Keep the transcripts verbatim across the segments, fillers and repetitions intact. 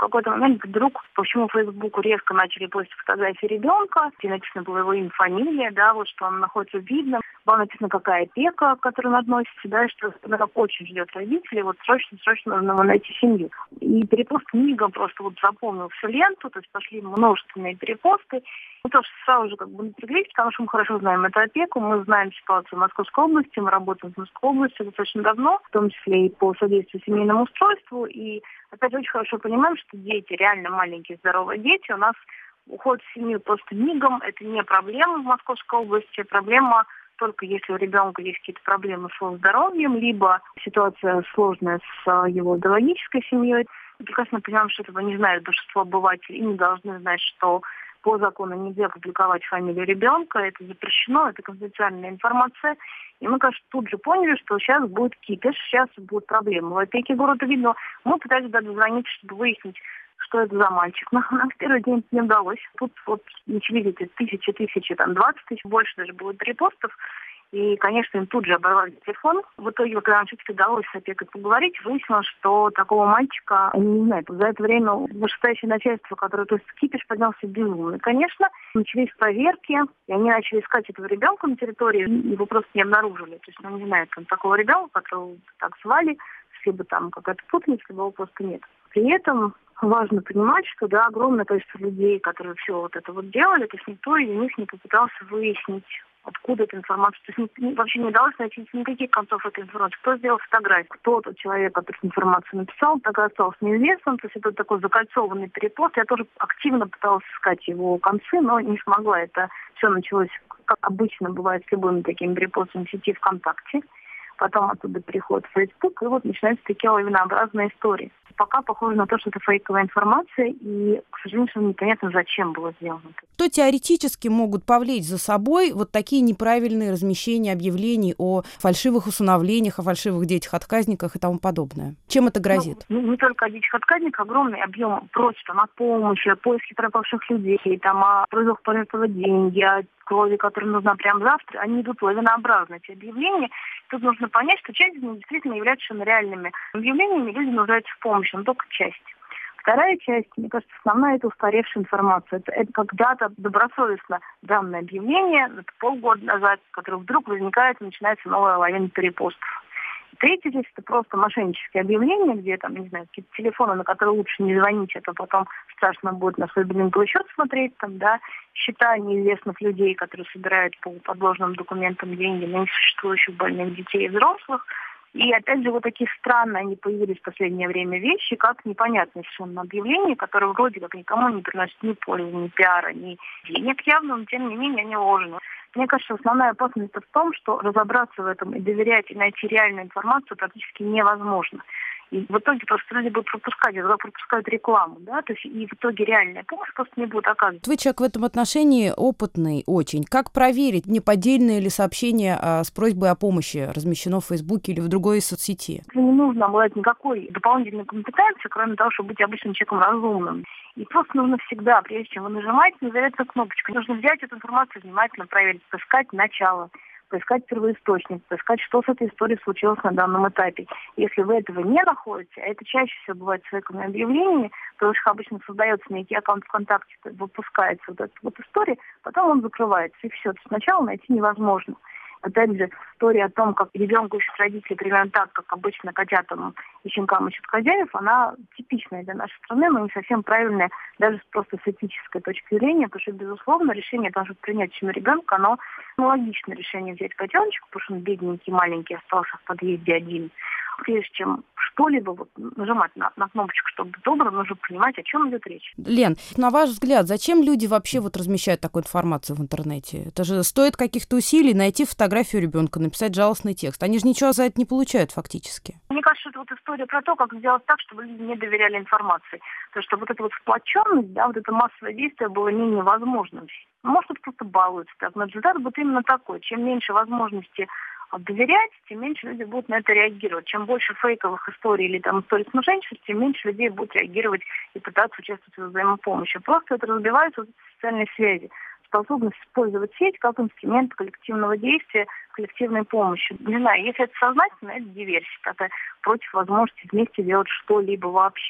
какой-то момент вдруг по всему Фейсбуку резко начали постить фотографии ребенка, где написано было его имя, фамилия, да, вот что он находится в видном. Было написано, какая опека, к которой он относится, да, что он очень ждет родителей, вот срочно-срочно нужно ему найти семью. И перепост мигом просто вот заполнил всю ленту, то есть пошли множественные перепосты. Мы тоже сразу же как бы напряглись, потому что мы хорошо знаем эту опеку, мы знаем ситуацию в Московской области, мы работаем в Московской области достаточно давно, в том числе и по содействию семейному устройству. И опять очень хорошо понимаем, что дети, реально маленькие здоровые дети, у нас уходят в семью просто мигом. Это не проблема в Московской области, проблема только если у ребенка есть какие-то проблемы с его здоровьем, либо ситуация сложная с его биологической семьей. Мы прекрасно понимаем, что этого не знает большинство обывателей и не должны знать, что по закону нельзя публиковать фамилию ребенка, это запрещено, это конфиденциальная информация. И мы, конечно, тут же поняли, что сейчас будет кипиш, сейчас будут проблемы. В опеке города Видного мы пытались дозвониться, чтобы выяснить, что это за мальчик. Но нам в первый день это не удалось. Тут вот начались эти тысячи, тысячи, там двадцать тысяч, больше даже было перепостов. И, конечно, им тут же оборвали телефон. В итоге, когда нам все-таки удалось с опекой поговорить, выяснилось, что такого мальчика, они не знают. За это время вышестоящее начальство, которое, то есть кипиш поднялся безумно. Конечно, начались проверки, и они начали искать этого ребенка на территории, его просто не обнаружили. То есть, ну, не знаю, там такого ребенка, которого так звали, либо там какая-то путаница, либо его просто нет. При этом важно понимать, что да, огромное количество людей, которые все вот это вот делали, то есть никто из них не попытался выяснить, откуда эта информация. То есть не, вообще не удалось найти никаких концов этой информации. Кто сделал фотографию, кто тот человек, который эту информацию написал, так и остался неизвестным. То есть это такой закольцованный перепост. Я тоже активно пыталась искать его концы, но не смогла. Это все началось, как обычно бывает с любыми такими перепостами в сети ВКонтакте. Потом оттуда переход в Facebook, и вот начинаются такие лавинообразные истории. Пока похоже на то, что это фейковая информация, и, к сожалению, непонятно, зачем было сделано. Что теоретически могут повлечь за собой вот такие неправильные размещения объявлений о фальшивых усыновлениях, о фальшивых детях-отказниках и тому подобное? Чем это грозит? Ну, не только о детях-отказниках, огромный объем просьб там, о помощи, о поиске пропавших людей, там, о просьбах пожертвовать деньги, о крови, которая нужна прямо завтра, они идут лавинообразно, эти объявления. Тут нужно понять, что часть из них действительно являются совершенно реальными объявлениями, люди нуждаются в помощи, но только часть. Вторая часть, мне кажется, основная – это устаревшая информация. Это, это когда-то добросовестно данное объявление, это полгода назад, которое вдруг возникает и начинается новая лавина перепостов. Третья часть – это просто мошеннические объявления, где там, не знаю, какие-то телефоны, на которые лучше не звонить, а то потом страшно будет на свой билинговый счет смотреть, там, да, счета неизвестных людей, которые собирают по подложным документам деньги на несуществующих больных детей и взрослых. И опять же, вот такие странные они появились в последнее время вещи, как непонятные совершенно объявления, которые вроде как никому не приносят ни пользы, ни пиара, ни денег явно, но тем не менее они ложны. Мне кажется, основная опасность в том, что разобраться в этом и доверять, и найти реальную информацию практически невозможно. И в итоге просто люди будут пропускать, когда пропускают рекламу, да, то есть и в итоге реальная помощь просто не будет оказываться. Вы человек в этом отношении опытный очень. Как проверить, не поддельное ли сообщение а, с просьбой о помощи размещено в Фейсбуке или в другой соцсети? Не нужно обладать никакой дополнительной компетенции, кроме того, чтобы быть обычным человеком разумным. И просто нужно всегда, прежде чем вы нажимаете на заветную кнопочку, нужно взять эту информацию, внимательно проверить, поискать начало, поискать первоисточник, поискать, что с этой историей случилось на данном этапе. Если вы этого не находите, а это чаще всего бывает с фейковыми объявлениями, то есть обычно создается некий аккаунт ВКонтакте, выпускается вот эта вот история, потом он закрывается, и все. То есть сначала найти невозможно. Опять же, история о том, как ребенку ищут родители примерно так, как обычно котятам и щенкам ищут хозяев, она типичная для нашей страны, но не совсем правильная даже просто с этической точки зрения, потому что, безусловно, решение должно принять всему ребенку, оно ну, логичное решение взять котеночку, потому что он бедненький, маленький, остался в подъезде один. Прежде чем что-либо вот, нажимать на, на кнопочку, чтобы добро, нужно понимать, о чем идет речь. Лен, на ваш взгляд, зачем люди вообще вот размещают такую информацию в интернете? Это же стоит каких-то усилий найти фотографию ребенка, написать жалостный текст. Они же ничего за это не получают фактически. Мне кажется, это вот история про то, как сделать так, чтобы люди не доверяли информации. То, что вот эта вот сплоченность, да, вот это массовое действие было не невозможным. Может, это просто балуются так, но результат будет именно такой. Чем меньше возможности доверять, тем меньше люди будут на это реагировать. Чем больше фейковых историй или там историй с мошенничеством, тем меньше людей будут реагировать и пытаться участвовать в взаимопомощи. Просто это разбивается вот социальные связи, способность использовать сеть как инструмент коллективного действия, коллективной помощи. Не знаю, если это сознательно, это диверсия такая против возможности вместе делать что-либо вообще.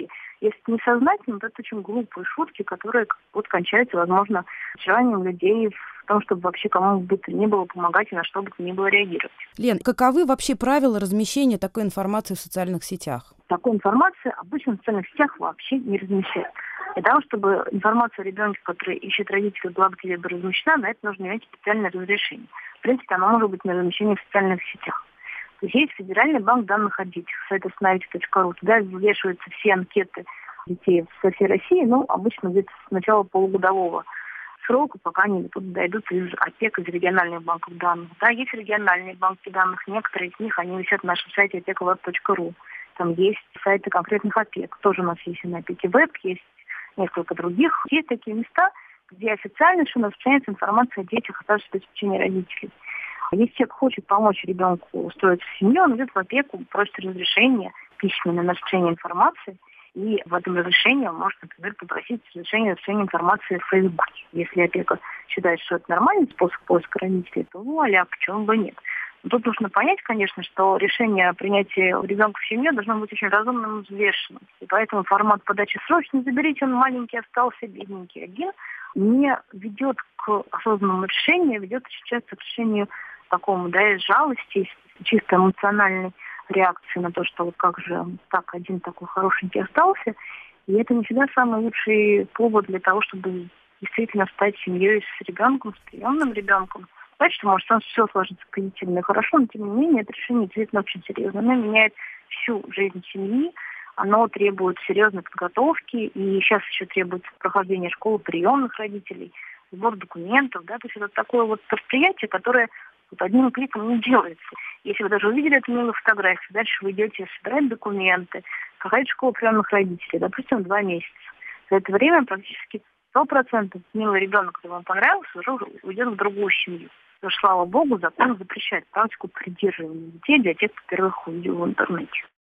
Если несознательно, то это очень глупые шутки, которые вот кончаются, возможно, желанием людей в том, чтобы вообще кому бы то ни было помогать и на что бы то ни было реагировать. Лен, каковы вообще правила размещения такой информации в социальных сетях? Такой информации обычно в социальных сетях вообще не размещают. Для того, чтобы информация о ребенке, который ищет родителей, была где-либо размещена, на это нужно иметь специальное разрешение. В принципе, оно может быть на размещении в социальных сетях. То есть есть Федеральный банк данных о детях, сайт остановите точка ру. Туда вывешиваются все анкеты детей со всей России, ну, обычно где-то с начала полугодового срока, пока они тут дойдут из опек из региональных банков данных. Да, есть региональные банки данных, некоторые из них, они висят на нашем сайте опека веб точка ру. Там есть сайты конкретных опек. Тоже у нас есть и на опеке веб, есть несколько других. Есть такие места, где официально что распространяется информация о детях, а также обеспечении родителей. Если человек хочет помочь ребенку устроиться в семью, он идет в опеку, просит разрешения письменное на распространение информации. И в этом разрешении он может, например, попросить разрешение на распространение информации в Фейсбуке. Если опека считает, что это нормальный способ поиска родителей, то ну, аля, почему бы нет. Но тут нужно понять, конечно, что решение о принятии ребенка в семью должно быть очень разумным и взвешенным. И поэтому формат подачи срочно заберите, он маленький остался, бедненький один, не ведет к осознанному решению, ведет часто к решению такому, да, из жалости, чисто эмоциональной реакции на то, что вот как же так один такой хорошенький остался. И это не всегда самый лучший повод для того, чтобы действительно стать семьей с ребенком, с приемным ребенком. Значит, что может все сложится позитивно и хорошо, но тем не менее это решение действительно очень серьезно. Оно меняет всю жизнь семьи, оно требует серьезной подготовки, и сейчас еще требуется прохождение школы приемных родителей, сбор документов, да, то есть это такое вот предприятие, которое вот одним кликом не делается. Если вы даже увидели эту милую фотографию, дальше вы идете собирать документы, проходить школу приемных родителей, допустим, два месяца. За это время практически сто процентов милый ребенок, который вам понравился, уже уйдет в другую семью. Потому что, слава богу, закон запрещает практику придерживания детей для тех, кто первых увидел в интернете.